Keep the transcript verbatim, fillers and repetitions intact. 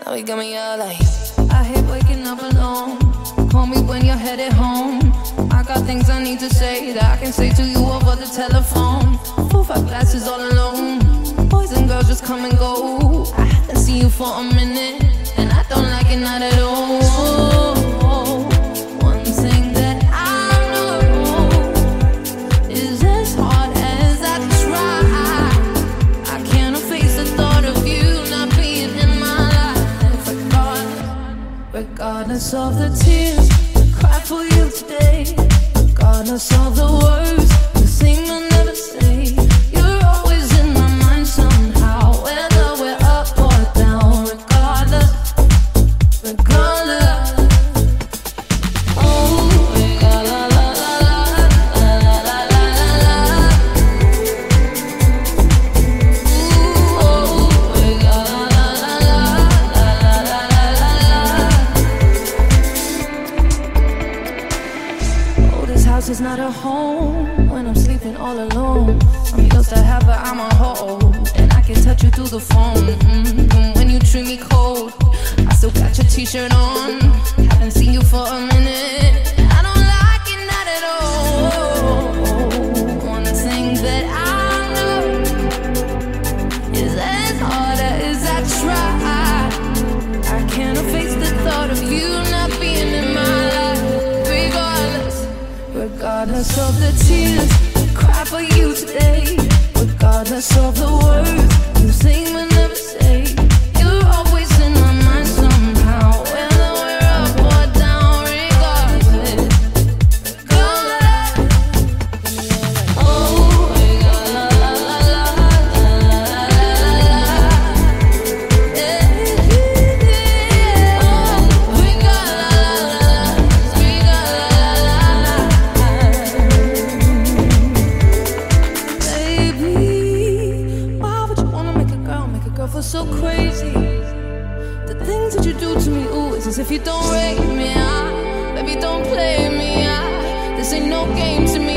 Now we got me all like, I hate waking up alone. Call me when you're headed home. I got things I need to say that I can say to you over the telephone. Four, five glasses all alone. Boys and girls just come and go. I haven't seen you for a minute, and I don't like it, not at all. One thing that I know is as hard as I try, I can't face the thought of you not being in my life. Regardless, regardless of the tears I cry for you today, regardless of the words you seem to never say, you're always in my mind somehow, whether we're up or down. Regardless, regardless. Oh, regardless, la la la la la la la la. Ooh, oh, regardless, la la la la la la la. Oh, this house is not a home when I'm sleeping all alone. I'm yours to have, but I'm a hold, and I can touch you through the phone. Mm-hmm. When you treat me cold, I still got your t-shirt on. Haven't seen you for a minute, I don't like it, not at all. One thing that I know is as hard as I try, I can't face the thought of you not being in my life. Regardless, regardless of the tears I cry for you today, regardless of the words you sing but never say, you're always in my mind somehow, whether we're up or down. Regardless, regardless. Oh, regardless, la la la la la la la la. Yeah, yeah. Oh, regardless, regardless. Baby, why would you wanna make a girl, make a girl feel so crazy? The things that you do to me, ooh, it's as if you don't rate me. Ah, baby, don't play me. Ah, this ain't no game to me.